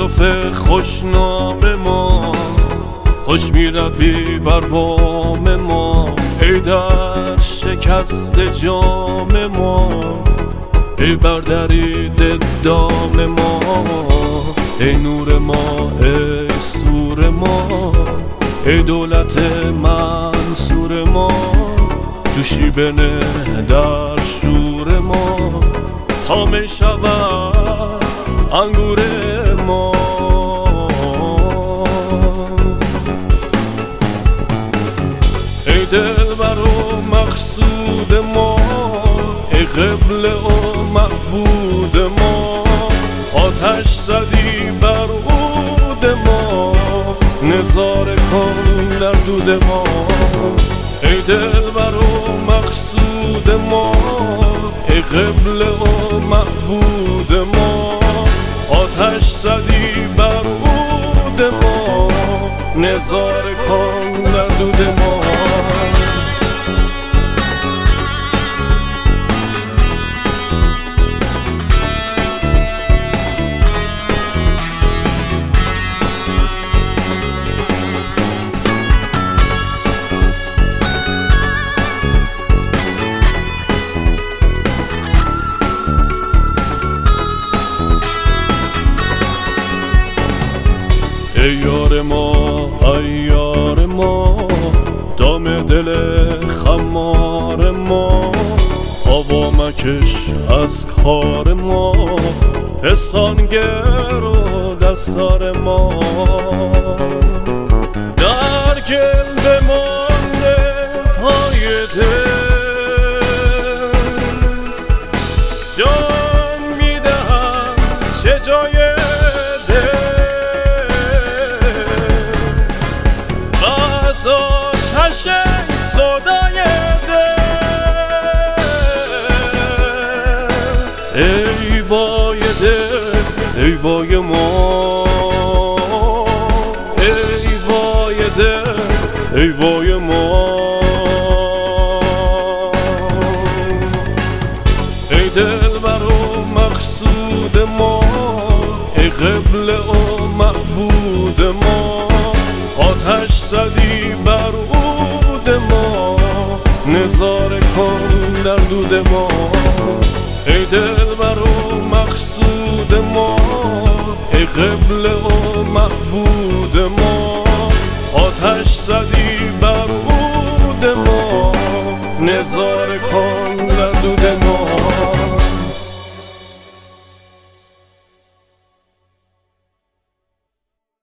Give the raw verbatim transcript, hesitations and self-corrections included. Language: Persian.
یوسف خوشنام ما، خوش می روی بر بام ما. ای در شکست جام ما، ای بردرید دام ما. ای نور ما، ای سور ما، ای دولت منصور ما. جوشی بنه در شور ما، تا می شود انگور ما. ای دلبر و مقصود ما، ای قبله و معبود ما. آتش زدی بر عود ما، نظاره کن در دود ما. ای دلبر و مقصود ما، ای قبله و معبود ما. آتش زدی بر عود ما، نظاره کن در دود ما. ای یار ما، ای یار ما، دام دل خمار ما. هوا مکش از کار ما، پستانگر و دستار ما. در گل بمانده پای دل، جان میدهم چه جای آتش صدای دل. ای وای دل، ای وای ما. ای وای دل، ای وای ما. ای دلبر و مقصود ما، ای قبله و معبود ما. آتش زدی بر عود ما، نظاره کن در دود ما. ای دلبر و مقصود ما، ای قبله و معبود ما. آتش زدی